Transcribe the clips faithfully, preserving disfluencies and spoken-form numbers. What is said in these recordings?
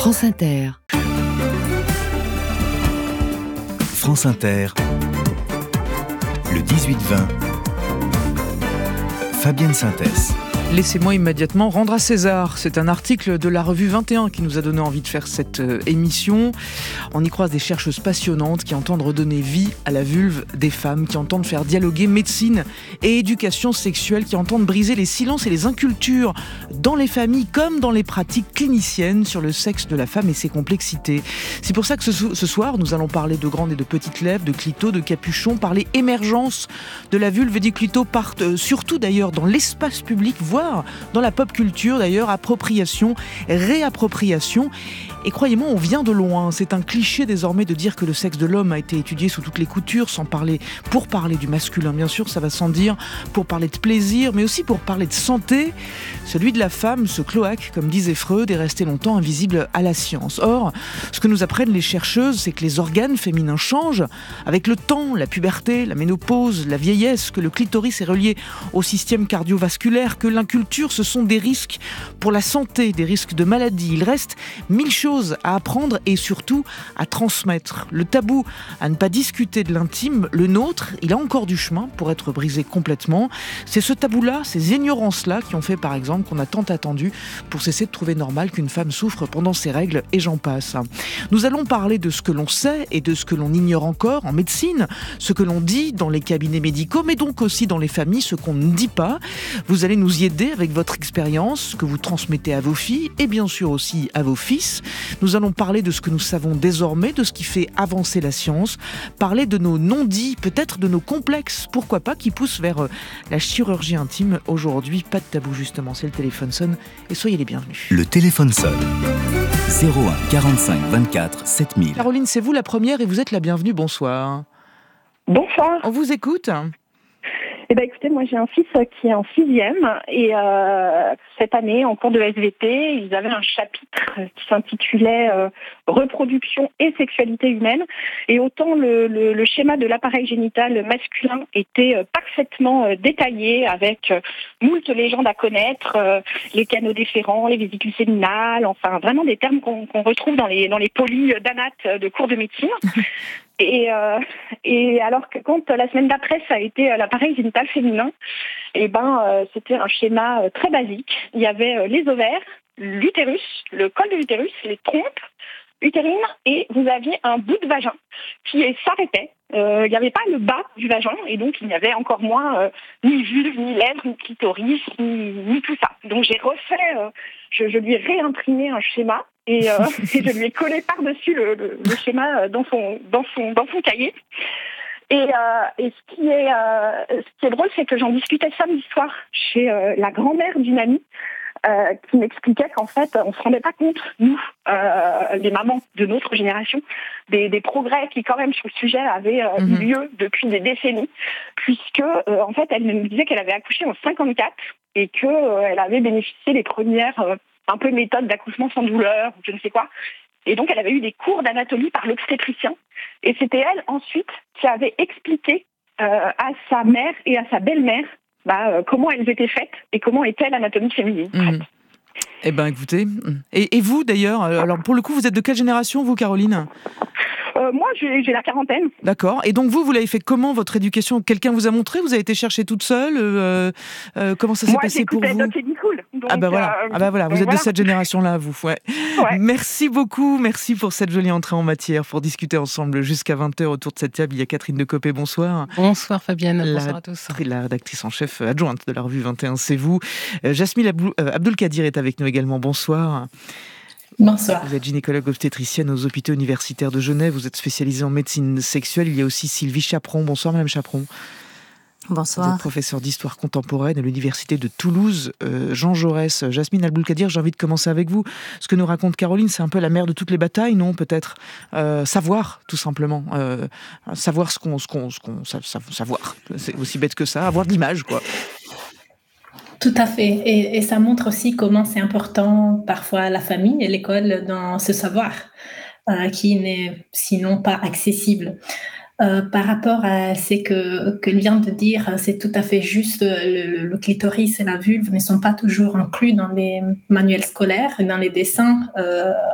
France Inter. France Inter, le dix-huit vingt, Fabienne Synthès. Laissez-moi immédiatement rendre à César. C'est un article de la revue vingt et un qui nous a donné envie de faire cette euh, émission. On y croise des chercheuses passionnantes qui entendent redonner vie à la vulve des femmes, qui entendent faire dialoguer médecine et éducation sexuelle, qui entendent briser les silences et les incultures dans les familles comme dans les pratiques cliniciennes sur le sexe de la femme et ses complexités. C'est pour ça que ce, ce soir, nous allons parler de grandes et de petites lèvres, de clito, de capuchon, parler émergence de la vulve et du clito, partent euh, surtout d'ailleurs dans l'espace public, voire dans la pop culture d'ailleurs, appropriation, réappropriation. Et croyez-moi, on vient de loin. C'est un cliché désormais de dire que le sexe de l'homme a été étudié sous toutes les coutures, sans parler, pour parler du masculin, bien sûr, ça va sans dire, pour parler de plaisir, mais aussi pour parler de santé. Celui de la femme, ce cloaque, comme disait Freud, est resté longtemps invisible à la science. Or, ce que nous apprennent les chercheuses, c'est que les organes féminins changent avec le temps, la puberté, la ménopause, la vieillesse, que le clitoris est relié au système cardiovasculaire, que l'inculture, ce sont des risques pour la santé, des risques de maladie. Il reste mille choses à apprendre et surtout à transmettre. Le tabou à ne pas discuter de l'intime, le nôtre, il a encore du chemin pour être brisé complètement. C'est ce tabou-là, ces ignorances-là qui ont fait par exemple qu'on a tant attendu pour cesser de trouver normal qu'une femme souffre pendant ses règles et j'en passe. Nous allons parler de ce que l'on sait et de ce que l'on ignore encore en médecine, ce que l'on dit dans les cabinets médicaux, mais donc aussi dans les familles, ce qu'on ne dit pas. Vous allez nous y aider avec votre expérience que vous transmettez à vos filles et bien sûr aussi à vos fils. Nous allons parler de ce que nous savons désormais, de ce qui fait avancer la science, parler de nos non-dits, peut-être de nos complexes, pourquoi pas, qui poussent vers euh, la chirurgie intime. Aujourd'hui, pas de tabou justement, c'est le téléphone sonne et soyez les bienvenus. Le téléphone sonne. zéro un quarante-cinq vingt-quatre sept mille. Caroline, c'est vous la première et vous êtes la bienvenue, bonsoir. Bonsoir. On vous écoute. Eh ben, écoutez, moi j'ai un fils qui est en sixième et euh, cette année, en cours de S V T, ils avaient un chapitre qui s'intitulait euh, Reproduction et sexualité humaine. Et autant le, le, le schéma de l'appareil génital masculin était euh, parfaitement euh, détaillé avec euh, moult légendes à connaître, euh, les canaux déférents, les vésicules séminales, enfin vraiment des termes qu'on, qu'on retrouve dans les, dans les polis d'anat de cours de médecine. Et, euh, et alors que quand la semaine d'après ça a été euh, l'appareil génital féminin, et ben euh, c'était un schéma euh, très basique. Il y avait euh, les ovaires, l'utérus, le col de l'utérus, les trompes utérines, et vous aviez un bout de vagin qui s'arrêtait. Euh, il n'y avait pas le bas du vagin, et donc il n'y avait encore moins euh, ni vulve, ni lèvres, ni clitoris, ni, ni tout ça. Donc j'ai refait, euh, je, je lui ai réimprimé un schéma. Et, euh, et je lui ai collé par-dessus le, le, le schéma dans son, dans son, dans son cahier. Et, euh, et ce qui est, euh, ce qui est drôle, c'est que j'en discutais samedi soir chez euh, la grand-mère d'une amie euh, qui m'expliquait qu'en fait, on se rendait pas compte, nous, euh, les mamans de notre génération, des, des progrès qui, quand même, sur le sujet avaient euh, mm-hmm. eu lieu depuis des décennies, puisque, euh, en fait, elle me disait qu'elle avait accouché en cinquante-quatre et qu'elle euh, avait bénéficié des premières... Euh, un peu méthode d'accouchement sans douleur, je ne sais quoi. Et donc, elle avait eu des cours d'anatomie par l'obstétricien. Et c'était elle, ensuite, qui avait expliqué euh, à sa mère et à sa belle-mère bah, euh, comment elles étaient faites et comment était l'anatomie féminine. Mmh. Eh bien, écoutez. Et, et vous, d'ailleurs, alors pour le coup, vous êtes de quelle génération, vous, Caroline ? Euh, moi, j'ai, j'ai la quarantaine. D'accord. Et donc, vous, vous l'avez fait comment, votre éducation ? Quelqu'un vous a montré ? Vous avez été chercher toute seule ? euh, euh, Comment ça s'est moi, passé pour vous ? Moi, j'ai cool. Donc, ah, bah voilà. Euh, ah bah voilà, vous êtes voilà. de cette génération-là, vous. Ouais. Ouais. Merci beaucoup. Merci pour cette jolie entrée en matière, pour discuter ensemble jusqu'à vingt heures autour de cette table. Il y a Catherine Decopé, bonsoir. Bonsoir Fabienne, la, bonsoir à tous. La rédactrice en chef adjointe de la revue vingt et un, c'est vous. Euh, Jasmine Abdou, euh, Abdul-Kadir est avec nous également. Bonsoir. Bonsoir. Vous êtes gynécologue obstétricienne aux hôpitaux universitaires de Genève. Vous êtes spécialisée en médecine sexuelle. Il y a aussi Sylvie Chaperon. Bonsoir, Madame Chaperon. Bonsoir. Vous êtes professeure d'histoire contemporaine à l'université de Toulouse. Euh, Jean Jaurès, Jasmine Abdul-Kadir, j'ai envie de commencer avec vous. Ce que nous raconte Caroline, c'est un peu la mère de toutes les batailles, non ? Peut-être euh, savoir, tout simplement. Euh, savoir ce qu'on, ce qu'on, ce qu'on savoir. C'est aussi bête que ça. Avoir de l'image, quoi. Tout à fait. Et, et ça montre aussi comment c'est important, parfois, la famille et l'école dans ce savoir, euh, qui n'est sinon pas accessible. Euh, par rapport à ce que, que vient de dire, c'est tout à fait juste, le, le clitoris et la vulve ne sont pas toujours inclus dans les manuels scolaires et dans les dessins euh,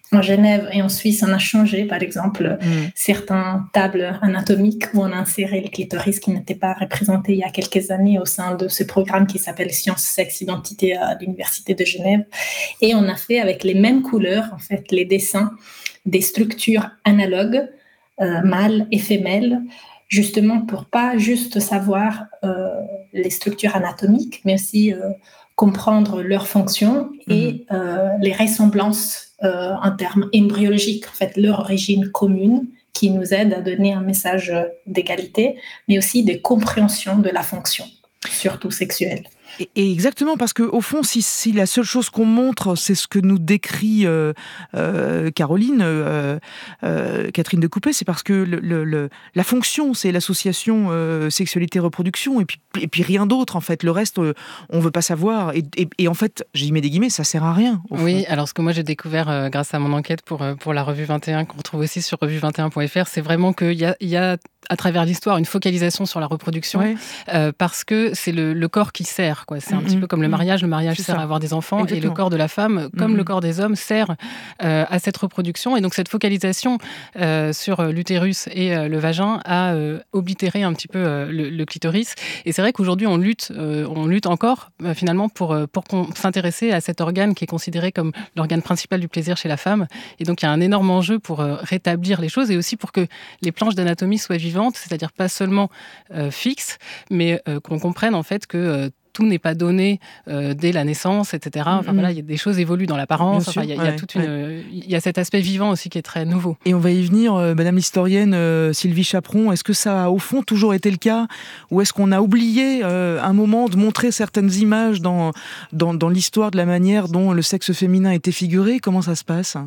en Genève et en Suisse, on a changé, par exemple, mmh. certaines tables anatomiques où on a inséré le clitoris qui n'était pas représenté il y a quelques années au sein de ce programme qui s'appelle Sciences, Sexe, Identité à l'Université de Genève. Et on a fait avec les mêmes couleurs, en fait, les dessins des structures analogues, euh, mâles et femelles, justement pour pas juste savoir euh, les structures anatomiques, mais aussi euh, comprendre leurs fonctions et mmh. euh, les ressemblances euh, en termes embryologiques, en fait, leur origine commune qui nous aide à donner un message d'égalité, mais aussi de compréhension de la fonction, surtout sexuelle. Et, et exactement, parce qu'au fond, si, si la seule chose qu'on montre, c'est ce que nous décrit euh, euh, Caroline, euh, euh, Catherine Decoupet, c'est parce que le, le, le, la fonction, c'est l'association euh, sexualité-reproduction, et puis, et puis rien d'autre, en fait. Le reste, euh, on ne veut pas savoir. Et, et, et en fait, j'y mets des guillemets, ça ne sert à rien. Oui, alors ce que moi j'ai découvert euh, grâce à mon enquête pour, euh, pour la revue vingt et un, qu'on retrouve aussi sur revue vingt et un point f r, c'est vraiment qu'il y a, il y a à travers l'histoire une focalisation sur la reproduction, ouais. euh, parce que c'est le, le corps qui sert. Quoi. C'est un mmh, petit peu comme le mariage. Le mariage c'est sert ça. à avoir des enfants. Exactement. Et le corps de la femme, comme mmh. le corps des hommes, sert euh, à cette reproduction. Et donc cette focalisation euh, sur l'utérus et euh, le vagin a euh, oblitéré un petit peu euh, le, le clitoris. Et c'est vrai qu'aujourd'hui, on lutte, euh, on lutte encore euh, finalement pour, euh, pour qu'on s'intéresser à cet organe qui est considéré comme l'organe principal du plaisir chez la femme. Et donc il y a un énorme enjeu pour euh, rétablir les choses et aussi pour que les planches d'anatomie soient vivantes, c'est-à-dire pas seulement euh, fixes, mais euh, qu'on comprenne en fait que euh, tout n'est pas donné euh, dès la naissance, et cetera. Enfin, mmh. voilà, il y a des choses évoluent dans l'apparence. Enfin, il y a, il y a toute une, ouais. il y a cet aspect vivant aussi qui est très nouveau. Et on va y venir, euh, Madame l'historienne euh, Sylvie Chaperon. Est-ce que ça a au fond toujours été le cas, ou est-ce qu'on a oublié euh, un moment de montrer certaines images dans, dans dans l'histoire de la manière dont le sexe féminin était figuré? Comment ça se passe?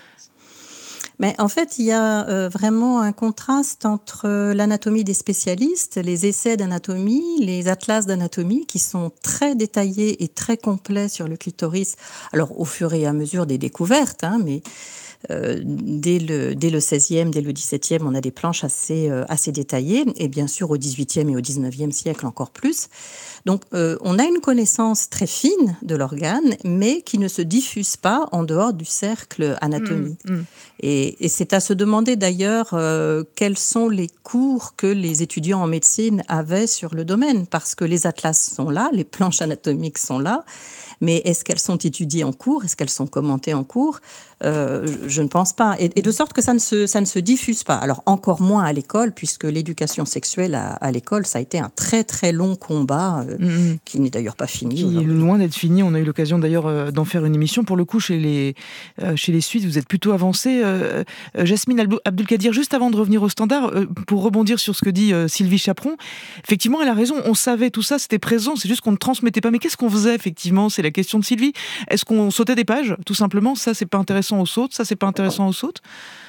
Mais en fait, il y a euh, vraiment un contraste entre euh, l'anatomie des spécialistes, les essais d'anatomie, les atlas d'anatomie qui sont très détaillés et très complets sur le clitoris. Alors, au fur et à mesure des découvertes, hein, mais euh, dès le dès le seizième, dès le dix-septième, on a des planches assez euh, assez détaillées, et bien sûr au dix-huitième et au dix-neuvième siècle encore plus. Donc, euh, on a une connaissance très fine de l'organe, mais qui ne se diffuse pas en dehors du cercle anatomique. Mmh, mmh. Et, et c'est à se demander d'ailleurs euh, quels sont les cours que les étudiants en médecine avaient sur le domaine, parce que les atlas sont là, les planches anatomiques sont là, mais est-ce qu'elles sont étudiées en cours? Est-ce qu'elles sont commentées en cours? euh, Je ne pense pas. Et, et de sorte que ça ne, se, ça ne se diffuse pas. Alors encore moins à l'école, puisque l'éducation sexuelle à, à l'école, ça a été un très très long combat, euh, mmh. qui n'est d'ailleurs pas fini. Qui est loin d'être fini. On a eu l'occasion d'ailleurs euh, d'en faire une émission. Pour le coup, chez les, euh, chez les Suisses, vous êtes plutôt avancé. Euh, euh, Jasmine Abdulkadir, juste avant de revenir au standard, euh, pour rebondir sur ce que dit euh, Sylvie Chaperon, effectivement, elle a raison. On savait tout ça, c'était présent. C'est juste qu'on ne transmettait pas. Mais qu'est-ce qu'on faisait effectivement? C'est la question de Sylvie. Est-ce qu'on sautait des pages, tout simplement? Ça, c'est pas intéressant, on saute. Ça, c'est pas intéressant, on saute.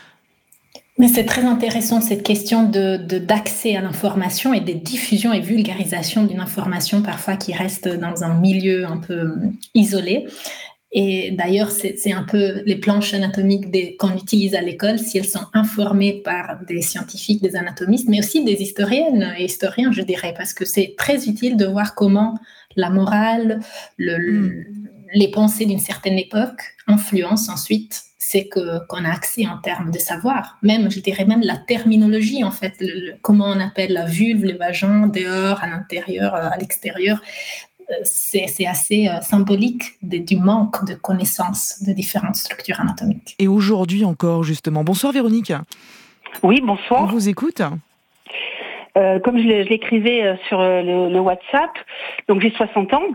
Mais c'est très intéressant cette question de, de, d'accès à l'information et de diffusion et vulgarisation d'une information parfois qui reste dans un milieu un peu isolé. Et d'ailleurs, c'est, c'est un peu les planches anatomiques des, qu'on utilise à l'école, si elles sont informées par des scientifiques, des anatomistes, mais aussi des historiennes et historiens, je dirais, parce que c'est très utile de voir comment la morale, le, mmh. les pensées d'une certaine époque influencent ensuite c'est que, qu'on a accès en termes de savoir. Même, je dirais même la terminologie, en fait, le, le, comment on appelle la vulve, le vagin, dehors, à l'intérieur, à l'extérieur. C'est, c'est assez euh, symbolique de, du manque de connaissances de différentes structures anatomiques. Et aujourd'hui encore, justement. Bonsoir Véronique. Oui, bonsoir. On vous écoute. Euh, comme je, je l'écrivais sur le, le WhatsApp, donc j'ai soixante ans.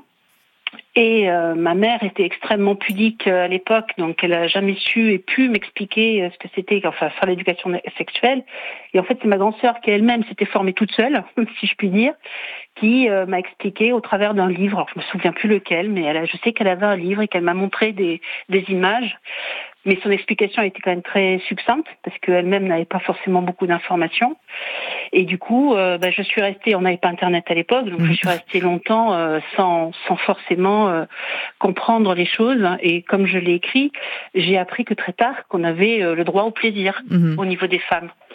Et euh, ma mère était extrêmement pudique à l'époque, donc elle n'a jamais su et pu m'expliquer ce que c'était, enfin faire l'éducation sexuelle. Et en fait, c'est ma grande-sœur qui elle-même s'était formée toute seule, si je puis dire, qui euh, m'a expliqué au travers d'un livre. Alors je me souviens plus lequel, mais elle a, je sais qu'elle avait un livre et qu'elle m'a montré des, des images. Mais son explication était quand même très succincte parce qu'elle-même n'avait pas forcément beaucoup d'informations. Et du coup, euh, bah, je suis restée, on n'avait pas Internet à l'époque, donc je suis restée longtemps euh, sans, sans forcément euh, comprendre les choses. Et comme je l'ai écrit, j'ai appris que très tard qu'on avait euh, le droit au plaisir mmh. au niveau des femmes.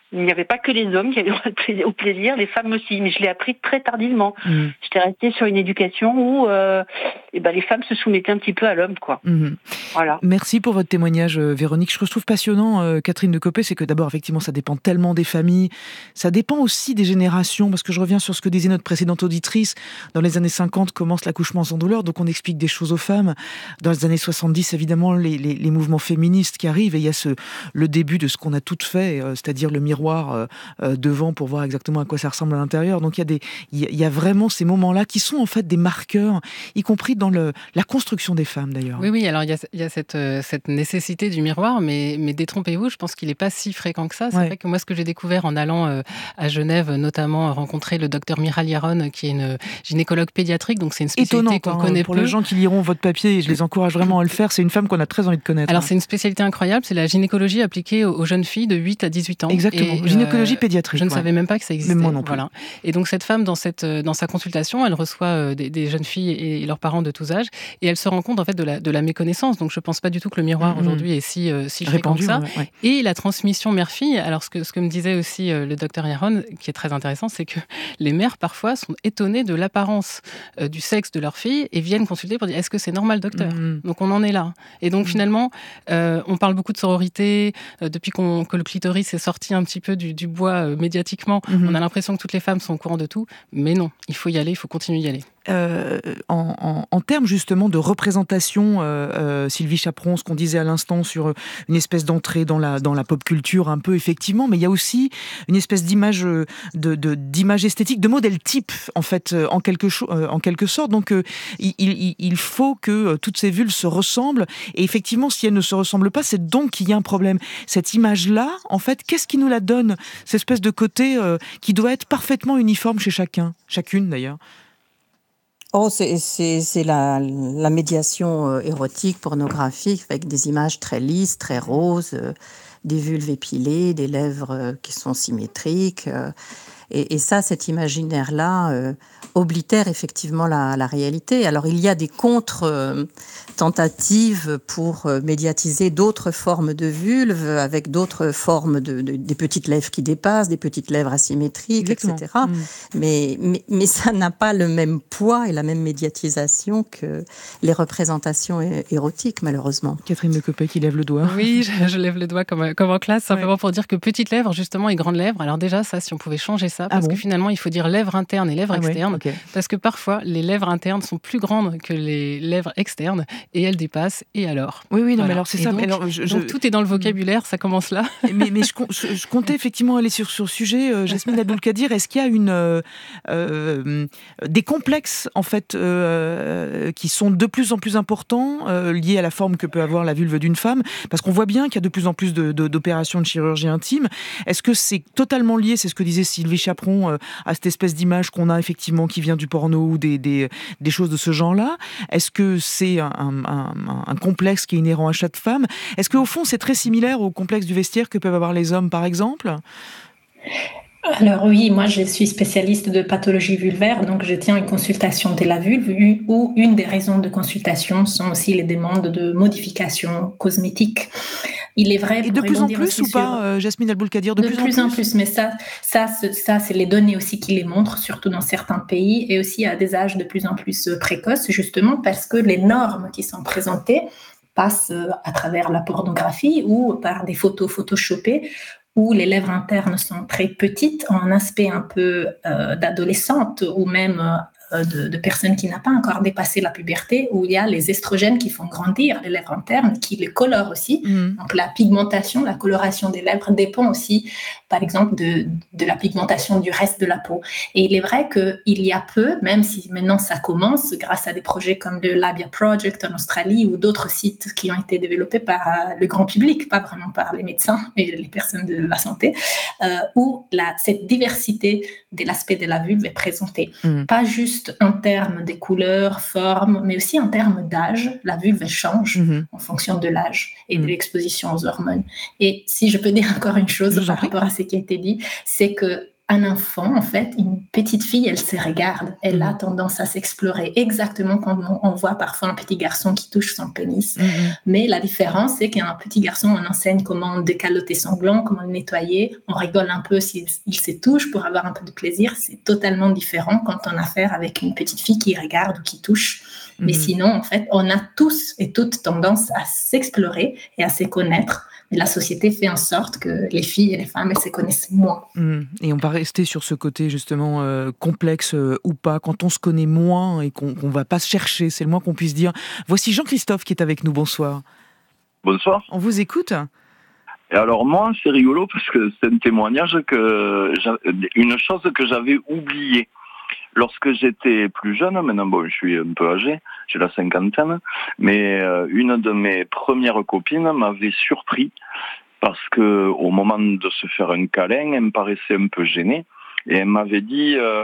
il n'y avait pas que les hommes qui avaient droit au plaisir, les femmes aussi. Mais je l'ai appris très tardivement. Mmh. J'étais restée sur une éducation où euh, eh ben, les femmes se soumettaient un petit peu à l'homme, quoi. Mmh. Voilà. Merci pour votre témoignage, Véronique. Ce que je trouve passionnant, euh, Catherine Decopé, c'est que d'abord, effectivement, ça dépend tellement des familles. Ça dépend aussi des générations, parce que je reviens sur ce que disait notre précédente auditrice. Dans les années cinquante, commence l'accouchement sans douleur, donc on explique des choses aux femmes. Dans les années soixante-dix, évidemment, les, les, les mouvements féministes qui arrivent, et il y a ce, le début de ce qu'on a toutes fait, euh, c'est-à-dire le miroir Euh, euh, devant pour voir exactement à quoi ça ressemble à l'intérieur. Donc il y a des, il y a vraiment ces moments-là qui sont en fait des marqueurs, y compris dans le, la construction des femmes d'ailleurs. Oui, oui. Alors il y a, il y a cette, euh, cette nécessité du miroir, mais, mais détrompez-vous, je pense qu'il n'est pas si fréquent que ça. C'est ouais. vrai que moi, ce que j'ai découvert en allant euh, à Genève, notamment rencontrer le docteur Miral Yaron, qui est une gynécologue pédiatrique, donc c'est une spécialité Étonnante, qu'on hein, connaît pour peu. les gens qui liront votre papier, et je les encourage vraiment à le faire. C'est une femme qu'on a très envie de connaître. Alors hein. c'est une spécialité incroyable, c'est la gynécologie appliquée aux jeunes filles de huit à dix-huit ans. Exactement. Et, gynécologie euh, pédiatrique. Je ne ouais. savais même pas que ça existait. Mais moi non plus. Voilà. Et donc cette femme, dans, cette, dans sa consultation, elle reçoit des, des jeunes filles et leurs parents de tous âges, et elle se rend compte en fait de la, de la méconnaissance. Donc je ne pense pas du tout que le miroir mmh. aujourd'hui est si, euh, si fréquent que ça. Ouais, ouais. Et la transmission mère-fille. Alors ce que, ce que me disait aussi euh, le docteur Yaron, qui est très intéressant, c'est que les mères parfois sont étonnées de l'apparence euh, du sexe de leur fille et viennent consulter pour dire est-ce que c'est normal, docteur mmh. Donc on en est là. Et donc mmh. finalement, euh, on parle beaucoup de sororité euh, depuis qu'on, que le clitoris est sorti un petit peu du, du bois euh, médiatiquement. Mmh. On a l'impression que toutes les femmes sont au courant de tout, mais non, il faut y aller, il faut continuer d'y aller. Euh, en, en, en termes justement de représentation, euh, euh, Sylvie Chaperon, ce qu'on disait à l'instant sur une espèce d'entrée dans la, dans la pop culture un peu, effectivement, mais il y a aussi une espèce d'image, de, de, d'image esthétique, de modèle type, en fait, en quelque, cho- en quelque sorte. Donc, euh, il, il, il faut que toutes ces vulves se ressemblent, et effectivement, si elles ne se ressemblent pas, c'est donc qu'il y a un problème. Cette image-là, en fait, qu'est-ce qui nous la donne ? Cette espèce de côté euh, qui doit être parfaitement uniforme chez chacun, chacune d'ailleurs. Oh, c'est, c'est, c'est la, la médiation euh, érotique, pornographique, avec des images très lisses, très roses, euh, des vulves épilées, des lèvres euh, qui sont symétriques. Euh, et, et ça, cet imaginaire-là euh, oblitère effectivement la, la réalité. Alors, il y a des contre-tentatives pour euh, médiatiser d'autres formes de vulves, avec d'autres formes de, de des petites lèvres qui dépassent, des petites lèvres asymétriques, exactement. et cetera. Mmh. Mais, mais, mais ça n'a pas le même poids et la même médiatisation que les représentations é- érotiques, malheureusement. Catherine Decopé qui lève le doigt. Oui, je, je lève le doigt comme, comme en classe, simplement ouais. pour dire que petites lèvres, justement, et grandes lèvres. Alors déjà, ça, si on pouvait changer ça, parce ah bon que finalement, il faut dire lèvres internes et lèvres ah externes, ouais, okay. parce que parfois, les lèvres internes sont plus grandes que les lèvres externes, et elles dépassent, et alors Oui, oui, non, voilà. mais alors c'est et ça. Donc, mais alors, je, donc je... tout est dans le vocabulaire, ça commence là. mais mais je, je, je comptais effectivement aller sur, sur le sujet, euh, Jasmine Abdul-Kadir, est-ce qu'il y a une, euh, euh, des complexes, en fait, euh, qui sont de plus en plus importants, euh, liés à la forme que peut avoir la vulve d'une femme, parce qu'on voit bien qu'il y a de plus en plus de, de, d'opérations de chirurgie intime. Est-ce que c'est totalement lié, c'est ce que disait Sylvie Chaperon, euh, à cette espèce d'image qu'on a effectivement qui vient du porno ou des, des, des choses de ce genre-là ? Est-ce que c'est un, un, un, un complexe qui est inhérent à chaque femme ? Est-ce qu'au fond, c'est très similaire au complexe du vestiaire que peuvent avoir les hommes, par exemple ? Alors oui, moi je suis spécialiste de pathologie vulvaire, donc je tiens une consultation de la vulve où une des raisons de consultation sont aussi les demandes de modification cosmétique. Il est vrai. Et de plus en plus ou sur... pas, euh, Jasmine Abdul-Kadir, de, de plus, plus en plus en plus, mais ça, ça, ça, c'est les données aussi qui les montrent, surtout dans certains pays, et aussi à des âges de plus en plus précoces, justement parce que les normes qui sont présentées passent à travers la pornographie ou par des photos photoshopées, où les lèvres internes sont très petites, ont un aspect un peu euh, d'adolescente ou même euh, de, de personnes qui n'ont pas encore dépassé la puberté, où il y a les estrogènes qui font grandir les lèvres internes, qui les colorent aussi. Mmh. Donc la pigmentation, la coloration des lèvres dépend aussi, par exemple, de, de la pigmentation du reste de la peau. Et il est vrai qu'il y a peu, même si maintenant ça commence, grâce à des projets comme le Labia Project en Australie ou d'autres sites qui ont été développés par euh, le grand public, pas vraiment par les médecins et les personnes de la santé, euh, où la, cette diversité de l'aspect de la vulve est présentée. Mmh. Pas juste en termes des couleurs, formes, mais aussi en termes d'âge. La vulve change mmh. en fonction de l'âge et mmh. de l'exposition aux hormones. Et si je peux dire encore une chose par rapport à ce qui a été dit, c'est que un enfant, en fait, une petite fille, elle se regarde, elle a tendance à s'explorer, exactement comme on voit parfois un petit garçon qui touche son pénis. Mm-hmm. Mais la différence, c'est qu'un petit garçon, on enseigne comment décaloter son gland, comment le nettoyer, on rigole un peu s'il il se touche pour avoir un peu de plaisir. C'est totalement différent quand on a affaire avec une petite fille qui regarde ou qui touche. Mm-hmm. Mais sinon, en fait, on a tous et toutes tendance à s'explorer et à se connaître. Mais la société fait en sorte que les filles et les femmes, elles se connaissent moins. Mmh. Et on va rester sur ce côté justement euh, complexe euh, ou pas, quand on se connaît moins et qu'on ne va pas se chercher, c'est le moins qu'on puisse dire. Voici Jean-Christophe qui est avec nous, bonsoir. Bonsoir. On vous écoute. Et alors moi, c'est rigolo parce que c'est un témoignage, que une chose que j'avais oubliée. Lorsque j'étais plus jeune, maintenant bon, je suis un peu âgé, j'ai la cinquantaine, mais euh, une de mes premières copines m'avait surpris parce que au moment de se faire un câlin, elle me paraissait un peu gênée et elle m'avait dit euh,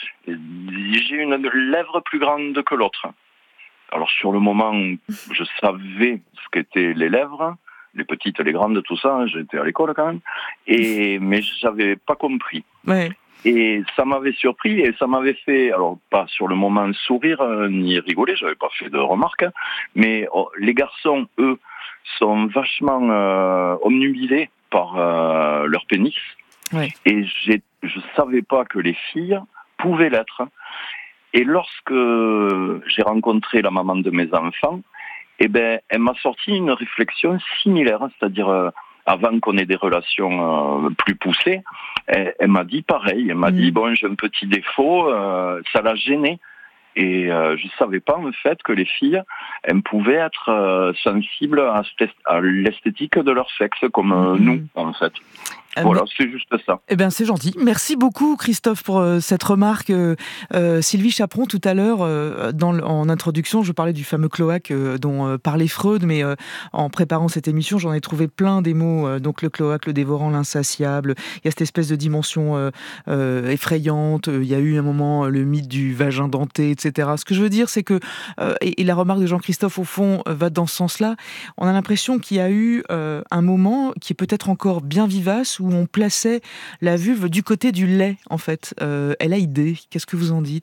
j'ai une lèvre plus grande que l'autre. Alors sur le moment, je savais ce qu'étaient les lèvres, les petites, les grandes, tout ça, j'étais à l'école quand même, et mais j'avais pas compris. Ouais. Et ça m'avait surpris et ça m'avait fait, alors pas sur le moment sourire euh, ni rigoler, j'avais pas fait de remarques, mais oh, les garçons, eux, sont vachement euh, omnubilés par euh, leur pénis. Ouais. Et j'ai, je savais pas que les filles pouvaient l'être. Et lorsque j'ai rencontré la maman de mes enfants, eh ben, elle m'a sorti une réflexion similaire, c'est-à-dire euh, avant qu'on ait des relations euh, plus poussées, elle, elle m'a dit pareil, elle m'a mmh. dit, bon, j'ai un petit défaut, euh, ça l'a gêné. Et euh, je ne savais pas, en fait, que les filles, elles pouvaient être euh, sensibles à, à l'esthétique de leur sexe, comme euh, mmh. nous, en fait. Euh, voilà, mais... c'est juste ça. Eh bien, c'est gentil. Merci beaucoup, Christophe, pour euh, cette remarque. Euh, euh, Sylvie Chaperon, tout à l'heure, euh, dans le, en introduction, je parlais du fameux cloaque euh, dont euh, parlait Freud, mais euh, en préparant cette émission, j'en ai trouvé plein des mots. Euh, donc, le cloaque, le dévorant, l'insatiable. Il y a cette espèce de dimension euh, euh, effrayante. Il y a eu un moment le mythe du vagin denté, et cetera. Ce que je veux dire, c'est que, euh, et, et la remarque de Jean-Christophe, au fond, euh, va dans ce sens-là. On a l'impression qu'il y a eu euh, un moment qui est peut-être encore bien vivace, où on plaçait la vulve du côté du lait, en fait. Euh, elle a idée. Qu'est-ce que vous en dites ?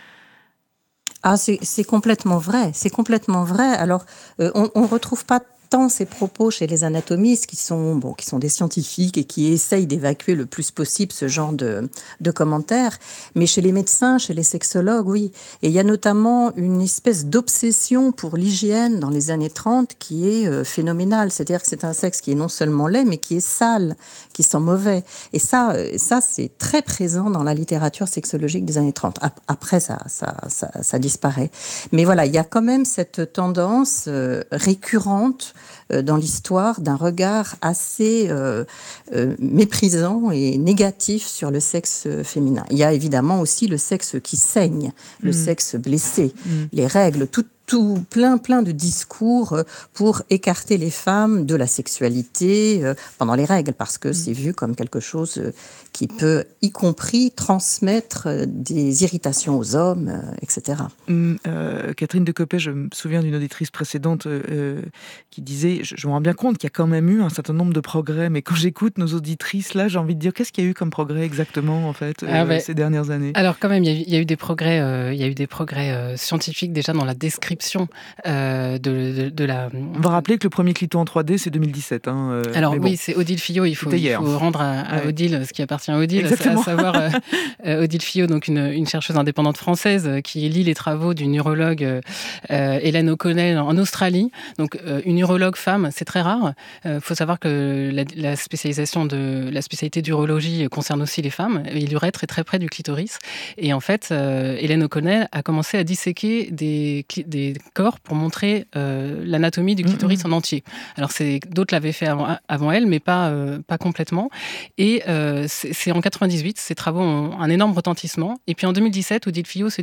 Ah, c'est, c'est complètement vrai. C'est complètement vrai. Alors, euh, on ne retrouve pas tant ces propos chez les anatomistes qui sont, bon, qui sont des scientifiques et qui essayent d'évacuer le plus possible ce genre de, de commentaires. Mais chez les médecins, chez les sexologues, oui. Et il y a notamment une espèce d'obsession pour l'hygiène dans les années trente qui est euh, phénoménale. C'est-à-dire que c'est un sexe qui est non seulement laid, mais qui est sale, qui sent mauvais. Et ça, euh, ça c'est très présent dans la littérature sexologique des années trente. Après, ça, ça, ça, ça disparaît. Mais voilà, il y a quand même cette tendance euh, récurrente dans l'histoire d'un regard assez euh, euh, méprisant et négatif sur le sexe féminin. Il y a évidemment aussi le sexe qui saigne, le mmh. sexe blessé, mmh. les règles, tout tout plein plein de discours pour écarter les femmes de la sexualité pendant les règles, parce que c'est vu comme quelque chose qui peut, y compris, transmettre des irritations aux hommes, et cetera. Mmh, euh, Catherine Decopé, je me souviens d'une auditrice précédente euh, qui disait, je, je me rends bien compte qu'il y a quand même eu un certain nombre de progrès, mais quand j'écoute nos auditrices, là, j'ai envie de dire, qu'est-ce qu'il y a eu comme progrès exactement, en fait, euh, ah ben, ces dernières années ? Alors quand même, il y a, il y a eu des progrès, euh, il y a eu des progrès euh, scientifiques déjà dans la description Euh, de, de, de la... On va rappeler que le premier clito en trois D, c'est deux mille dix-sept. Hein, euh, Alors bon. oui, c'est Odile Fillot. Il faut, il faut rendre à, à ouais. Odile ce qui appartient à Odile, Exactement. à savoir euh, Odile Fillot, donc une, une chercheuse indépendante française qui lit les travaux d'une urologue euh, Hélène O'Connell en Australie. Donc euh, une urologue femme, c'est très rare. Il euh, faut savoir que la, la spécialisation de la spécialité d'urologie concerne aussi les femmes. Et l'urètre est très près du clitoris. Et en fait, euh, Hélène O'Connell a commencé à disséquer des, des corps pour montrer euh, l'anatomie du clitoris mmh. en entier. Alors c'est, d'autres l'avaient fait avant, avant elle, mais pas, euh, pas complètement. Et euh, c'est, c'est en quatre-vingt-dix-huit, ces travaux ont un énorme retentissement. Et puis en deux mille dix-sept, Odile Fillot se dit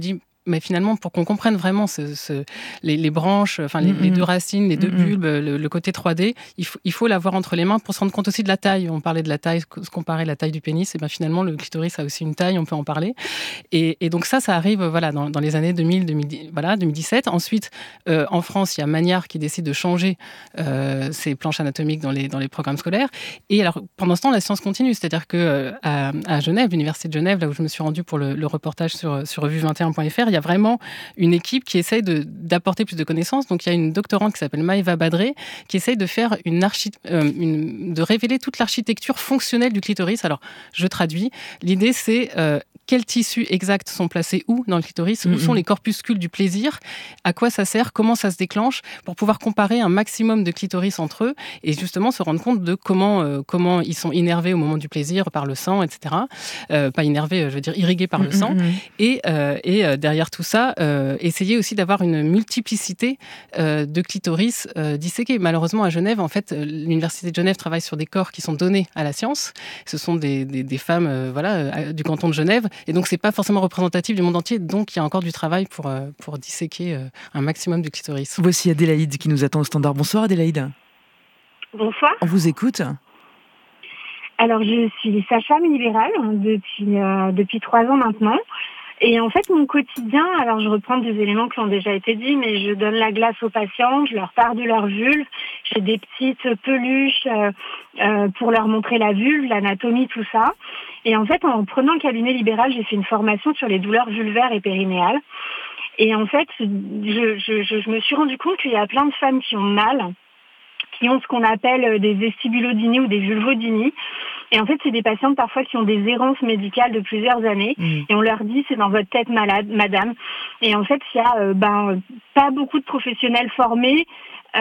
mais finalement, pour qu'on comprenne vraiment ce, ce, les, les branches, enfin les, mm-hmm. les deux racines, les deux mm-hmm. bulbes, le, le côté trois D, il faut, il faut l'avoir entre les mains pour se rendre compte aussi de la taille. On parlait de la taille, se comparer la taille du pénis, et bien finalement, le clitoris a aussi une taille, on peut en parler. Et, et donc ça, ça arrive voilà, dans, dans les années deux mille, deux mille dix, voilà, deux mille dix-sept. Ensuite, euh, en France, il y a Magnard qui décide de changer euh, ses planches anatomiques dans les, dans les programmes scolaires. Et alors, pendant ce temps, la science continue. C'est-à-dire qu'à à Genève, l'Université de Genève, là où je me suis rendue pour le, le reportage sur, sur revue vingt et un point f r, il y a vraiment une équipe qui essaye de, d'apporter plus de connaissances. Donc, il y a une doctorante qui s'appelle Maëva Badré qui essaye de faire une, archi, euh, une de révéler toute l'architecture fonctionnelle du clitoris. Alors, je traduis. L'idée, c'est euh, quels tissus exacts sont placés où dans le clitoris, mmh. où sont les corpuscules du plaisir, à quoi ça sert, comment ça se déclenche, pour pouvoir comparer un maximum de clitoris entre eux et justement se rendre compte de comment, euh, comment ils sont innervés au moment du plaisir par le sang, et cetera. Euh, pas innervés, je veux dire irrigués par le mmh. sang. Et, euh, et euh, derrière tout ça, euh, essayer aussi d'avoir une multiplicité euh, de clitoris euh, disséqués. Malheureusement, à Genève, en fait, l'Université de Genève travaille sur des corps qui sont donnés à la science. Ce sont des, des, des femmes euh, voilà, euh, du canton de Genève. Et donc, c'est pas forcément représentatif du monde entier. Donc, il y a encore du travail pour, euh, pour disséquer euh, un maximum du clitoris. Voici Adélaïde qui nous attend au standard. Bonsoir Adélaïde. Bonsoir. On vous écoute. Alors, je suis sage-femme libérale depuis, euh, depuis trois ans maintenant. Et en fait, mon quotidien, alors je reprends des éléments qui ont déjà été dits, mais je donne la glace aux patients, je leur parle de leur vulve, j'ai des petites peluches euh, euh, pour leur montrer la vulve, l'anatomie, tout ça. Et en fait, en prenant le cabinet libéral, j'ai fait une formation sur les douleurs vulvaires et périnéales. Et en fait, je, je, je, je me suis rendu compte qu'il y a plein de femmes qui ont mal, qui ont ce qu'on appelle des vestibulodinies ou des vulvodynies. Et en fait, c'est des patientes parfois qui ont des errances médicales de plusieurs années. Mmh. Et on leur dit, c'est dans votre tête malade, madame. Et en fait, il y a euh, ben, pas beaucoup de professionnels formés euh,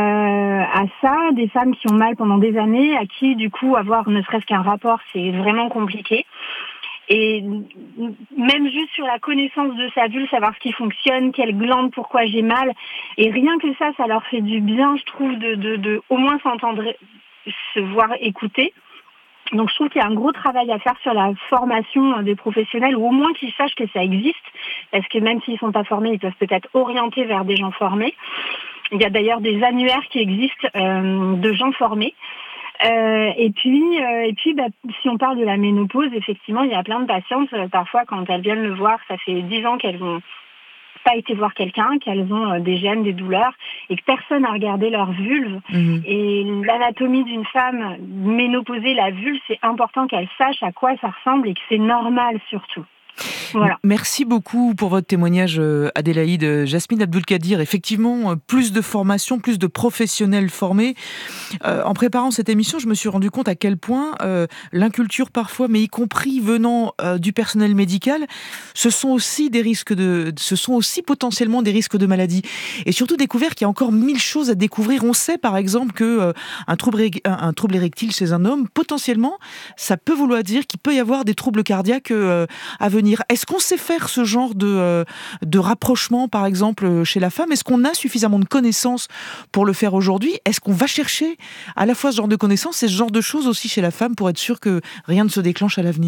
à ça, des femmes qui ont mal pendant des années, à qui, du coup, avoir ne serait-ce qu'un rapport, c'est vraiment compliqué. Et même juste sur la connaissance de sa vulve, savoir ce qui fonctionne, quelle glande, pourquoi j'ai mal. Et rien que ça, ça leur fait du bien, je trouve, de, de, de au moins s'entendre, se voir écouter. Donc, je trouve qu'il y a un gros travail à faire sur la formation des professionnels, ou au moins qu'ils sachent que ça existe, parce que même s'ils ne sont pas formés, ils peuvent peut-être orienter vers des gens formés. Il y a d'ailleurs des annuaires qui existent euh, de gens formés. Euh, et puis, euh, et puis, bah, si on parle de la ménopause, effectivement, il y a plein de patientes, euh, parfois, quand elles viennent me voir, ça fait dix ans qu'elles ont pas été voir quelqu'un, qu'elles ont euh, des gènes, des douleurs, et que personne n'a regardé leur vulve. Mmh. Et l'anatomie d'une femme ménopausée, la vulve, c'est important qu'elle sache à quoi ça ressemble et que c'est normal surtout. Voilà. Merci beaucoup pour votre témoignage, Adélaïde. Jasmine Abdul-Kadir, effectivement, plus de formation, plus de professionnels formés. Euh, en préparant cette émission, je me suis rendu compte à quel point euh, l'inculture parfois, mais y compris venant euh, du personnel médical, ce sont aussi des risques de, ce sont aussi potentiellement des risques de maladie. Et surtout découvert qu'il y a encore mille choses à découvrir. On sait par exemple que euh, un trouble, un, un trouble érectile chez un homme, potentiellement, ça peut vouloir dire qu'il peut y avoir des troubles cardiaques euh, à venir. Est-ce qu'on sait faire ce genre de, euh, de rapprochement, par exemple, chez la femme ? Est-ce qu'on a suffisamment de connaissances pour le faire aujourd'hui ? Est-ce qu'on va chercher à la fois ce genre de connaissances et ce genre de choses aussi chez la femme pour être sûr que rien ne se déclenche à l'avenir ?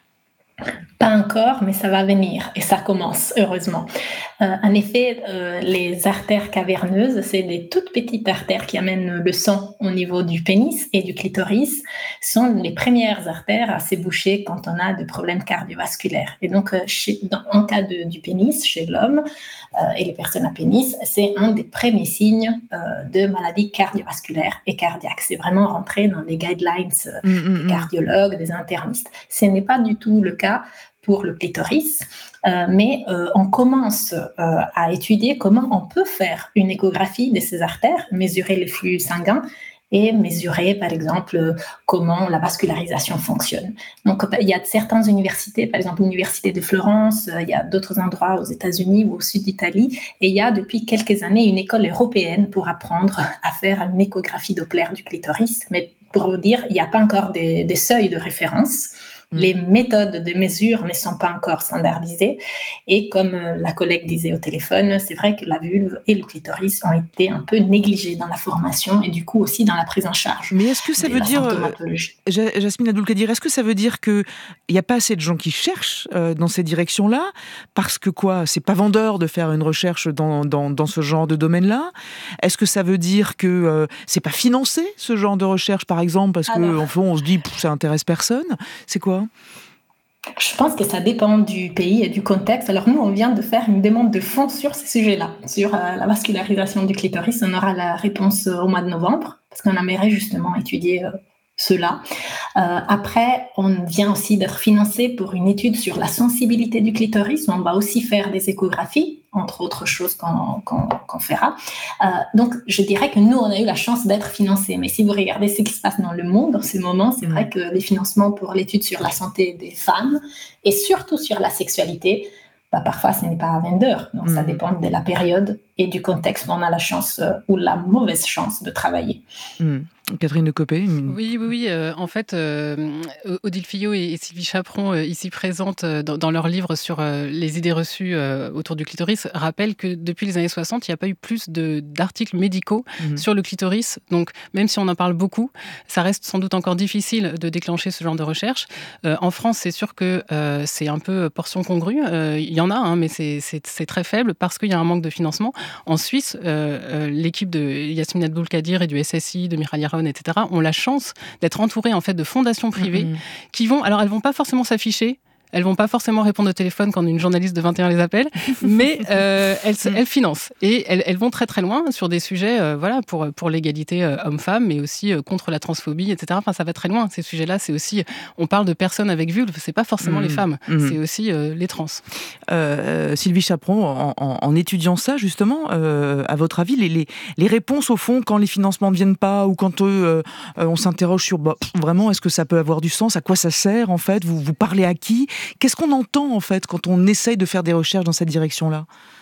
Pas encore, mais ça va venir et ça commence, heureusement. Euh, en effet, euh, les artères caverneuses, c'est des toutes petites artères qui amènent le sang au niveau du pénis et du clitoris, sont les premières artères à s'éboucher quand on a des problèmes cardiovasculaires. Et donc, euh, chez, dans, en cas de, du pénis, chez l'homme euh, et les personnes à pénis, c'est un des premiers signes euh, de maladie cardiovasculaire et cardiaque. C'est vraiment rentré dans les guidelines euh, mmh, des cardiologues, des internistes. Ce n'est pas du tout le cas pour le clitoris, euh, mais euh, on commence euh, à étudier comment on peut faire une échographie de ces artères, mesurer le flux sanguin et mesurer, par exemple, comment la vascularisation fonctionne. Donc, il y a certaines universités, par exemple l'Université de Florence, il y a d'autres endroits aux États-Unis ou au sud d'Italie, et il y a depuis quelques années une école européenne pour apprendre à faire une échographie Doppler du clitoris, mais pour vous dire, il n'y a pas encore des, des seuils de référence. Les méthodes de mesure ne sont pas encore standardisées. Et comme la collègue disait au téléphone, c'est vrai que la vulve et le clitoris ont été un peu négligés dans la formation et du coup aussi dans la prise en charge. Mais est-ce que ça veut dire, Jasmine Abdul-Kadir, est-ce que ça veut dire qu'il n'y a pas assez de gens qui cherchent euh, dans ces directions-là? Parce que quoi, c'est pas vendeur de faire une recherche dans, dans, dans ce genre de domaine-là? Est-ce que ça veut dire que euh, c'est pas financé, ce genre de recherche, par exemple, parce qu'en fond, on se dit, pff, ça intéresse personne? C'est quoi? Je pense que ça dépend du pays et du contexte. Alors nous, on vient de faire une demande de fonds sur ces sujets-là, sur euh, la vascularisation du clitoris. On aura la réponse euh, au mois de novembre, parce qu'on aimerait justement étudier euh, cela. Euh, après, on vient aussi d'être financé pour une étude sur la sensibilité du clitoris. On va aussi faire des échographies, entre autres choses qu'on, qu'on, qu'on fera. Euh, donc, je dirais que nous, on a eu la chance d'être financés. Mais si vous regardez ce qui se passe dans le monde en ce moment, c'est vrai que les financements pour l'étude sur la santé des femmes et surtout sur la sexualité, bah, parfois, ce n'est pas à vendeur. Donc, mmh. ça dépend de la période et du contexte où on a la chance euh, ou la mauvaise chance de travailler. Mmh. Catherine Lecopé. Oui, oui, oui. Euh, en fait, euh, Odile Fillot et, et Sylvie Chaperon, euh, ici présentes euh, dans, dans leur livre sur euh, les idées reçues euh, autour du clitoris, rappellent que depuis les années soixante, il n'y a pas eu plus de, d'articles médicaux mmh. sur le clitoris. Donc, même si on en parle beaucoup, ça reste sans doute encore difficile de déclencher ce genre de recherche. Euh, en France, c'est sûr que euh, c'est un peu portion congrue. Euh, il y en a, hein, mais c'est, c'est, c'est très faible parce qu'il y a un manque de financement. En Suisse, euh, euh, l'équipe de Yasmine Abdul-Kadir et du S S I, de Miral Yaron, et cetera, ont la chance d'être entourés en fait de fondations privées mmh. qui vont, alors elles vont pas forcément s'afficher, elles vont pas forcément répondre au téléphone quand une journaliste de vingt et un les appelle, mais euh, elles, elles financent et elles, elles vont très très loin sur des sujets, euh, voilà, pour pour l'égalité euh, homme-femme, mais aussi euh, contre la transphobie, et cetera. Enfin, ça va très loin. Ces sujets-là, c'est aussi, on parle de personnes avec vulve, c'est pas forcément mmh. les femmes, mmh. c'est aussi euh, les trans. Euh, Sylvie Chaperon, en, en, en étudiant ça justement, euh, à votre avis, les, les les réponses au fond, quand les financements ne viennent pas ou quand euh, on s'interroge sur bah, vraiment, est-ce que ça peut avoir du sens, à quoi ça sert en fait, vous vous parlez à qui? Qu'est-ce qu'on entend, en fait, quand on essaye de faire des recherches dans cette direction-là?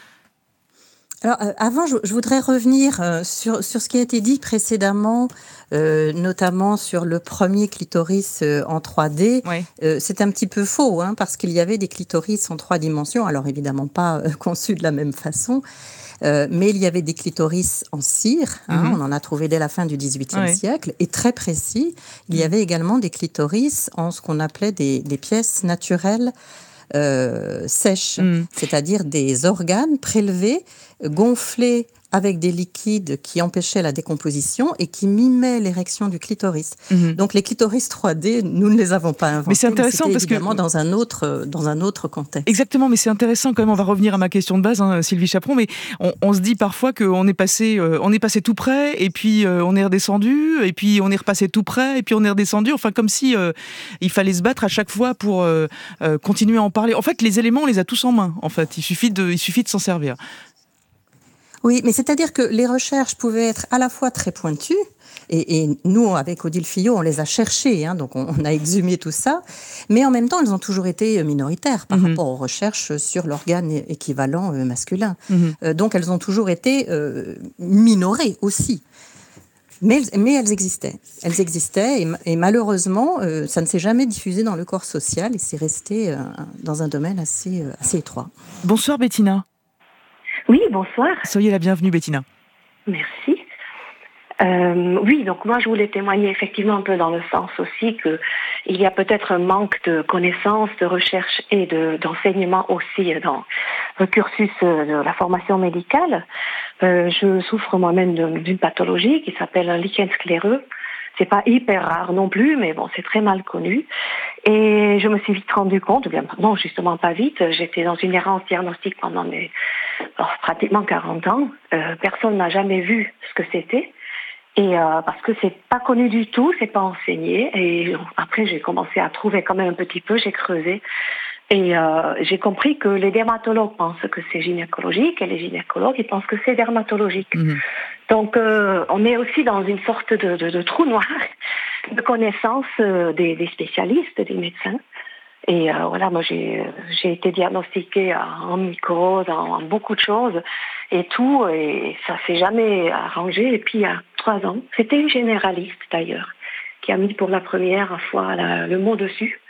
Alors, euh, avant, je, je voudrais revenir euh, sur, sur ce qui a été dit précédemment, euh, notamment sur le premier clitoris euh, en trois D. Ouais. Euh, c'est un petit peu faux, hein, parce qu'il y avait des clitoris en trois dimensions, alors évidemment pas euh, conçus de la même façon, euh, mais il y avait des clitoris en cire, hein, mm-hmm. on en a trouvé dès la fin du dix-huitième ouais. siècle, et très précis, il y avait également des clitoris en ce qu'on appelait des, des pièces naturelles euh, sèches, mm. c'est-à-dire des organes prélevés, gonflés avec des liquides qui empêchaient la décomposition et qui mimaient l'érection du clitoris. Mmh. Donc les clitoris trois D, nous ne les avons pas inventés. Mais c'est intéressant mais parce évidemment que dans un autre dans un autre contexte. Exactement, mais c'est intéressant quand même. On va revenir à ma question de base, hein, Sylvie Chaperon. Mais on, on se dit parfois qu'on est passé, euh, on est passé tout près et puis euh, on est redescendu et puis on est repassé tout près et puis on est redescendu. Enfin, comme si euh, il fallait se battre à chaque fois pour euh, euh, continuer à en parler. En fait, les éléments, on les a tous en main. En fait, il suffit de, il suffit de s'en servir. Oui, mais c'est-à-dire que les recherches pouvaient être à la fois très pointues, et, et nous, avec Odile Fillot, on les a cherchées, hein, donc on, on a exhumé tout ça, mais en même temps, elles ont toujours été minoritaires par mmh. rapport aux recherches sur l'organe équivalent euh, masculin. Mmh. Euh, donc elles ont toujours été euh, minorées aussi. Mais, mais elles existaient. Elles existaient et, et malheureusement, euh, ça ne s'est jamais diffusé dans le corps social et c'est resté euh, dans un domaine assez, euh, assez étroit. Bonsoir Bettina. Oui, bonsoir. Soyez la bienvenue, Bettina. Merci. Euh, oui, donc moi je voulais témoigner effectivement un peu dans le sens aussi qu'il y a peut-être un manque de connaissances, de recherche et de, d'enseignement aussi dans le cursus de la formation médicale. Euh, je souffre moi-même d'une, d'une pathologie qui s'appelle un lichen scléreux. C'est pas hyper rare non plus, mais bon, c'est très mal connu. Et je me suis vite rendu compte, bien, non, justement pas vite, j'étais dans une errance diagnostique pendant mes, oh, pratiquement quarante ans. Euh, personne n'a jamais vu ce que c'était. Et euh, parce que c'est pas connu du tout, c'est pas enseigné. Et après, j'ai commencé à trouver quand même un petit peu, j'ai creusé. Et euh, j'ai compris que les dermatologues pensent que c'est gynécologique et les gynécologues ils pensent que c'est dermatologique. Mmh. Donc euh, on est aussi dans une sorte de, de, de trou noir de connaissances euh, des, des spécialistes, des médecins. Et euh, voilà, moi j'ai, j'ai été diagnostiquée en mycose, en, en beaucoup de choses et tout, et ça s'est jamais arrangé. Et puis il y a trois ans, c'était une généraliste d'ailleurs qui a mis pour la première fois la, le mot dessus.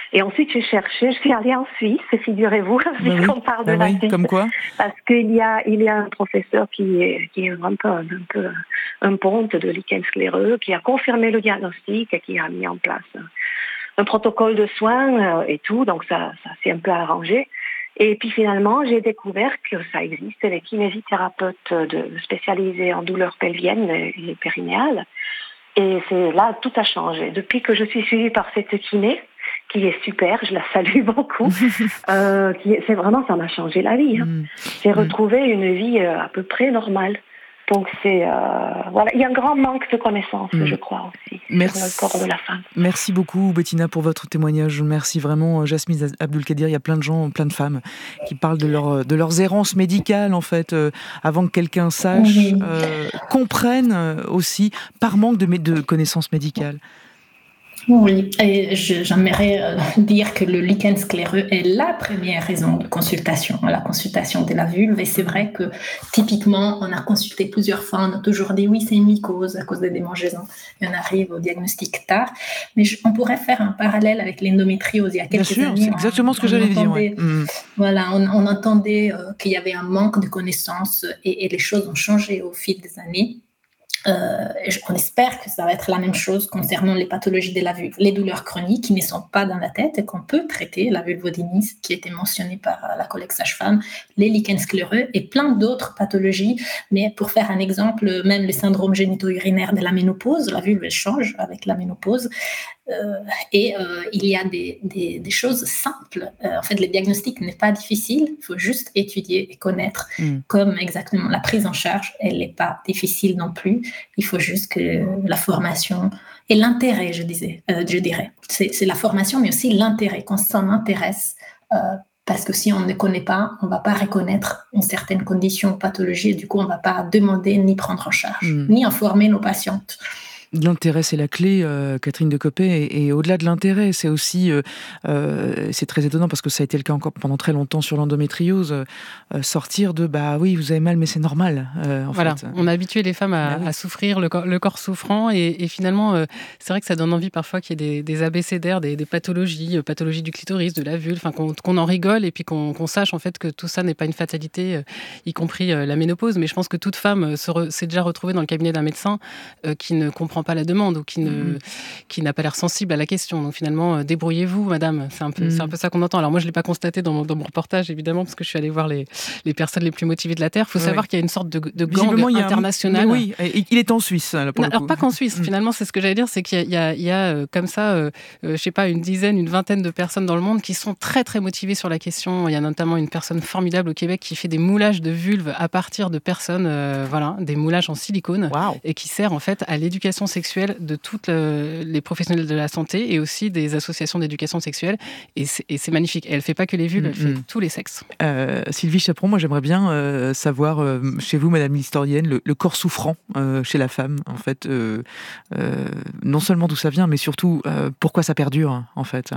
Et ensuite, j'ai cherché, je suis allée en Suisse, figurez-vous, puisqu'on oui. parle de bah la oui, Suisse. Comme quoi Parce qu'il y a, il y a un professeur qui est, qui est un peu, un peu un ponte de lichen scléreux, qui a confirmé le diagnostic et qui a mis en place un, un protocole de soins et tout, donc ça, ça s'est un peu arrangé. Et puis finalement, j'ai découvert que ça existe, les kinésithérapeutes de, spécialisés en douleurs pelviennes et périnéales. Et c'est là, tout a changé. Depuis que je suis suivie par cette kiné, qui est super, je la salue beaucoup, euh, qui, c'est vraiment, ça m'a changé la vie. Hein. Mmh. J'ai retrouvé une vie euh, à peu près normale. Donc c'est euh, voilà, il y a un grand manque de connaissances, mmh. je crois aussi, Merci. sur le corps de la femme. Merci beaucoup Bettina pour votre témoignage. Merci vraiment Jasmine Abdulkadir. Il y a plein de gens, plein de femmes qui parlent de leur de leurs errances médicales en fait, euh, avant que quelqu'un sache, oui. euh, comprenne aussi par manque de, de connaissances médicales. Oui, et je, j'aimerais euh, dire que le lichen scléreux est la première raison de consultation, la consultation de la vulve. Et c'est vrai que typiquement, on a consulté plusieurs fois, on a toujours dit oui, c'est une mycose à cause des démangeaisons. Et on arrive au diagnostic tard. Mais je, on pourrait faire un parallèle avec l'endométriose. Il y a quelques Bien sûr, années, c'est exactement on, ce que j'allais dire. Ouais. Mmh. Voilà, on, on entendait euh, qu'il y avait un manque de connaissances et, et les choses ont changé au fil des années. Euh, on espère que ça va être la même chose concernant les pathologies de la vulve, les douleurs chroniques qui ne sont pas dans la tête et qu'on peut traiter, la vulvodynie qui a été mentionnée par la collègue sage-femme, les lichens scléreux et plein d'autres pathologies. Mais pour faire un exemple, même le syndrome génito-urinaire de la ménopause, la vulve elle change avec la ménopause. Euh, et euh, il y a des, des, des choses simples. Euh, en fait, le diagnostic n'est pas difficile, il faut juste étudier et connaître. Mm. Comme exactement la prise en charge, elle n'est pas difficile non plus. Il faut juste que la formation et l'intérêt, je disais, euh, je dirais. C'est, c'est la formation, mais aussi l'intérêt, qu'on s'en intéresse. Euh, parce que si on ne connaît pas, on ne va pas reconnaître une certaine condition ou pathologie, et du coup, on ne va pas demander ni prendre en charge, mm. ni informer nos patientes. L'intérêt, c'est la clé, euh, Catherine Decopé, et, et au-delà de l'intérêt, c'est aussi, euh, euh, c'est très étonnant parce que ça a été le cas encore pendant très longtemps sur l'endométriose, euh, sortir de bah oui, vous avez mal, mais c'est normal. Euh, en voilà, fait. On a habitué les femmes à, bah oui. à souffrir, le corps, le corps souffrant, et, et finalement, euh, c'est vrai que ça donne envie parfois qu'il y ait des, des abécédaires, des, des pathologies, euh, pathologies du clitoris, de la vulve, enfin qu'on, qu'on en rigole et puis qu'on, qu'on sache en fait que tout ça n'est pas une fatalité, euh, y compris euh, la ménopause. Mais je pense que toute femme se re, s'est déjà retrouvée dans le cabinet d'un médecin euh, qui ne comprend pas la demande ou qui Ne, mmh. qui n'a pas l'air sensible à la question. Donc finalement, euh, débrouillez-vous, madame. C'est un peu, mmh. c'est un peu ça qu'on entend. Alors moi, je ne l'ai pas constaté dans mon, dans mon reportage, évidemment, parce que je suis allée voir les, les personnes les plus motivées de la Terre. Il faut oui. savoir qu'il y a une sorte de, de gang international. Un... Oui, il est en Suisse, là, pour non, le alors coup. pas qu'en Suisse. Mmh. Finalement, c'est ce que j'allais dire, c'est qu'il y a, il y a, il y a euh, comme ça, euh, euh, je sais pas, une dizaine, une vingtaine de personnes dans le monde qui sont très, très motivées sur la question. Il y a notamment une personne formidable au Québec qui fait des moulages de vulve à partir de personnes, euh, voilà, des moulages en silicone, wow. et qui sert en fait à l'éducation sexuelle de toutes le, les professionnels de la santé et aussi des associations d'éducation sexuelle. Et c'est, et c'est magnifique. Et elle ne fait pas que les vulves, elle fait mmh. tous les sexes. Euh, Sylvie Chaperon, moi j'aimerais bien euh, savoir, euh, chez vous, madame l'historienne, le, le corps souffrant euh, chez la femme, en fait. Euh, euh, non seulement d'où ça vient, mais surtout euh, pourquoi ça perdure, en fait.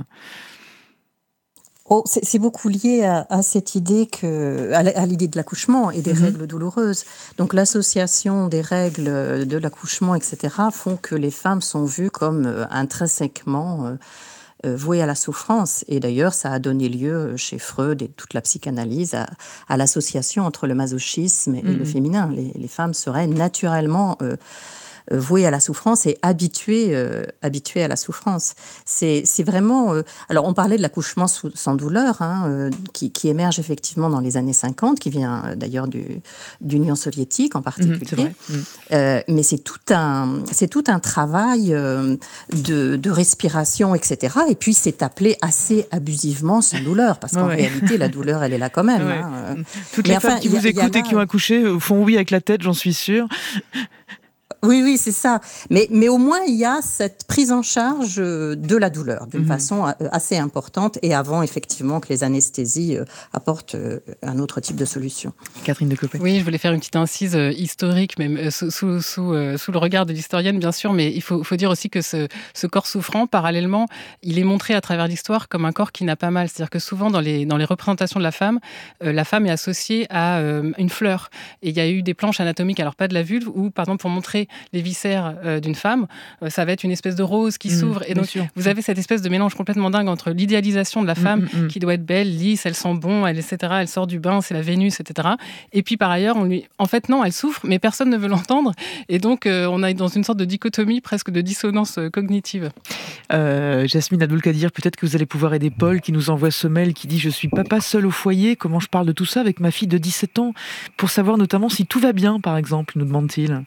Oh, c'est, c'est beaucoup lié à, à cette idée que, à, à l'idée de l'accouchement et des mmh. règles douloureuses. Donc l'association des règles de l'accouchement, et cetera, font que les femmes sont vues comme euh, intrinsèquement euh, euh, vouées à la souffrance. Et d'ailleurs, ça a donné lieu chez Freud et toute la psychanalyse à, à l'association entre le masochisme et mmh. le féminin. Les, les femmes seraient naturellement euh, vouée à la souffrance et habituée, euh, habituée à la souffrance. C'est, c'est vraiment... Euh, alors, on parlait de l'accouchement sous, sans douleur, hein, euh, qui, qui émerge effectivement dans les années cinquante, qui vient euh, d'ailleurs du, d'Union soviétique en particulier. Mmh, c'est vrai. Mmh. Euh, mais c'est tout un, c'est tout un travail euh, de, de respiration, et cetera. Et puis, c'est appelé assez abusivement sans douleur, parce qu'en ouais. réalité, la douleur, elle est là quand même. Ouais. Hein. Toutes mais les enfin, femmes qui vous a, écoutent et qui ont accouché font oui avec la tête, j'en suis sûre. Oui, oui, c'est ça. Mais, mais au moins, il y a cette prise en charge de la douleur d'une mmh. façon assez importante et avant, effectivement, que les anesthésies apportent un autre type de solution. Catherine Decopé. Oui, je voulais faire une petite incise historique, même sous, sous, sous, sous le regard de l'historienne, bien sûr, mais il faut, faut dire aussi que ce, ce corps souffrant, parallèlement, il est montré à travers l'histoire comme un corps qui n'a pas mal. C'est-à-dire que souvent, dans les, dans les représentations de la femme, euh, la femme est associée à euh, une fleur. Et il y a eu des planches anatomiques, alors pas de la vulve, où, par exemple, pour montrer les viscères euh, d'une femme, euh, ça va être une espèce de rose qui mmh, s'ouvre. Et donc, sûr. Vous avez cette espèce de mélange complètement dingue entre l'idéalisation de la femme mmh, mmh. qui doit être belle, lisse, elle sent bon, elle, et cetera. Elle sort du bain, c'est la Vénus, et cetera. Et puis, par ailleurs, on lui... en fait, non, elle souffre, mais personne ne veut l'entendre. Et donc, euh, on est dans une sorte de dichotomie, presque de dissonance euh, cognitive. Euh, Jasmine Abdul-Kadir, peut-être que vous allez pouvoir aider Paul qui nous envoie ce mail qui dit « Je suis papa seul au foyer, comment je parle de tout ça avec ma fille de dix-sept ans pour savoir notamment si tout va bien, par exemple ?» nous demande-t-il.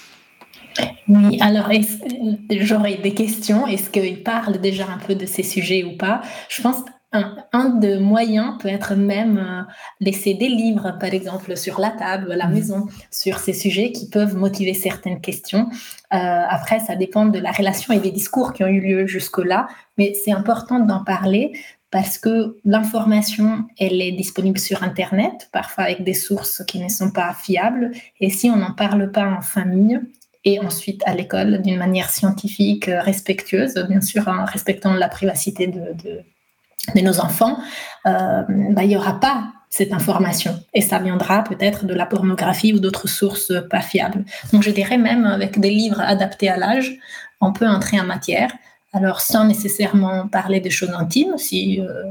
Oui, alors j'aurais des questions. Est-ce qu'il parle déjà un peu de ces sujets ou pas? Je pense un, un des moyens peut être même euh, laisser des livres, par exemple, sur la table, à la mmh. maison, sur ces sujets qui peuvent motiver certaines questions. Euh, après, ça dépend de la relation et des discours qui ont eu lieu jusque-là, mais c'est important d'en parler parce que l'information, elle est disponible sur Internet, parfois avec des sources qui ne sont pas fiables. Et si on n'en parle pas en famille, et ensuite à l'école d'une manière scientifique, respectueuse, bien sûr en respectant la privacité de, de, de nos enfants, euh, bah, il n'y aura pas cette information. Et ça viendra peut-être de la pornographie ou d'autres sources pas fiables. Donc je dirais même avec des livres adaptés à l'âge, on peut entrer en matière, alors sans nécessairement parler de choses intimes, si... Euh,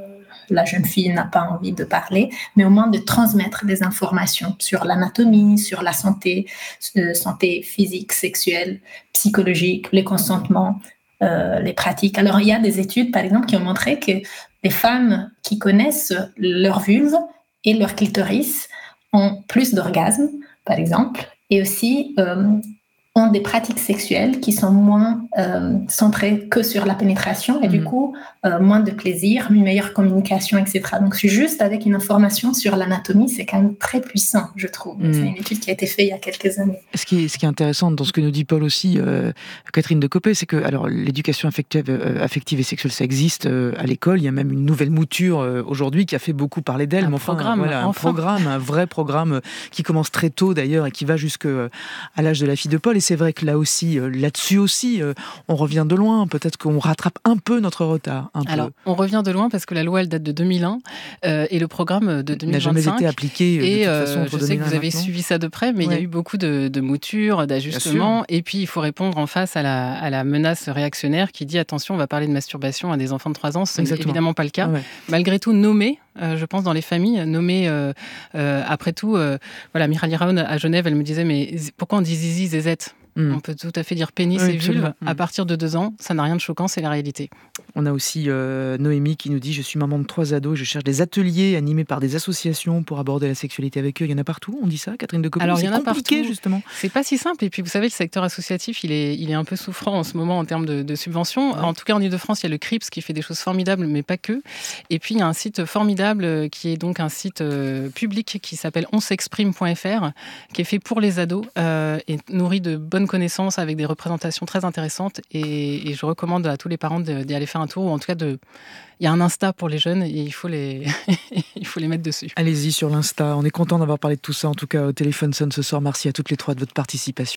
la jeune fille n'a pas envie de parler, mais au moins de transmettre des informations sur l'anatomie, sur la santé, euh, santé physique, sexuelle, psychologique, les consentements, euh, les pratiques. Alors, il y a des études, par exemple, qui ont montré que les femmes qui connaissent leur vulve et leur clitoris ont plus d'orgasmes, par exemple, et aussi euh, ont des pratiques sexuelles qui sont moins euh, centrées que sur la pénétration et mmh. du coup, euh, moins de plaisir, une meilleure communication, et cetera. Donc, juste avec une information sur l'anatomie, c'est quand même très puissant, je trouve. Mmh. C'est une étude qui a été faite il y a quelques années. Ce qui est, ce qui est intéressant dans ce que nous dit Paul aussi, euh, Catherine Decopé, c'est que alors, l'éducation affective, euh, affective et sexuelle, ça existe euh, à l'école. Il y a même une nouvelle mouture euh, aujourd'hui qui a fait beaucoup parler d'elle. Un mais enfin, programme, voilà, enfin. un programme, un vrai programme qui commence très tôt d'ailleurs et qui va jusqu'à l'âge de la fille de Paul. Et c'est vrai que là aussi, là-dessus aussi, on revient de loin. Peut-être qu'on rattrape un peu notre retard. Un Alors, peu. on revient de loin parce que la loi, elle date de deux mille un euh, et le programme de deux mille vingt-cinq n'a jamais été appliqué de et toute euh, façon. Je sais que vous avez maintenant. suivi ça de près, mais ouais. il y a eu beaucoup de, de moutures, d'ajustements. Et puis, il faut répondre en face à la, à la menace réactionnaire qui dit attention, on va parler de masturbation à des enfants de trois ans. Ce n'est évidemment pas le cas. Ouais. Malgré tout, nommer. Euh, je pense dans les familles, nommer euh, euh, après tout, euh, voilà, Mihaly Raon à Genève, elle me disait mais pourquoi on dit zizi, zézette? Mm. On peut tout à fait dire pénis oui, et vulve. Mm. À partir de deux ans, ça n'a rien de choquant, c'est la réalité. On a aussi euh, Noémie qui nous dit « Je suis maman de trois ados, je cherche des ateliers animés par des associations pour aborder la sexualité avec eux. » Il y en a partout, on dit ça, Catherine Decopé? Alors, il y en a compliqué, partout. Justement. C'est pas si simple. Et puis, vous savez, le secteur associatif, il est, il est un peu souffrant en ce moment en termes de, de subventions. Ouais. En tout cas, en Ile-de-France, il y a le CRIPS qui fait des choses formidables, mais pas que. Et puis, il y a un site formidable qui est donc un site euh, public qui s'appelle on s'exprime point f r, qui est fait pour les ados euh, et nourri de bonnes connaissances avec des représentations très intéressantes. Et, et je recommande à tous les parents d'y aller faire un tour, ou en tout cas de... Il y a un Insta pour les jeunes et il faut les, il faut les mettre dessus. Allez-y sur l'Insta. On est content d'avoir parlé de tout ça. En tout cas, au téléphone sonne ce soir. Merci à toutes les trois de votre participation.